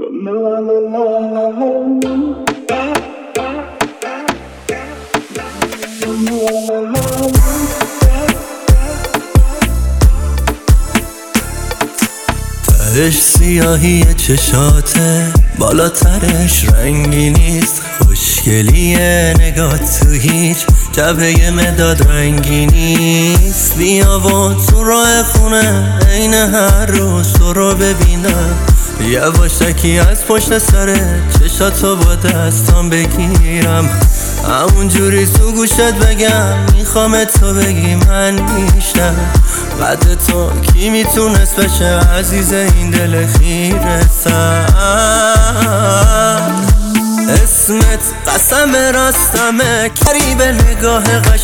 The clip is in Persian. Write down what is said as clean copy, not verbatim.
تهش سیاهی چشاته، بالاترش رنگی نیست، خوشگلیه نگاه تو هیچ جبهه مداد رنگی نیست. بیا و تو راه خونه عین هر روز تو رو ببینم، یواشکی از پشت سر چشاتو با دستام بگیرم، همون جوری تو گوشت بگم میخوام تو بگی من میشم. قد تو کی میتونست بشه عزیز این دل خیرتم، اسمت قسم راستمه، کری به نگاه قشنگ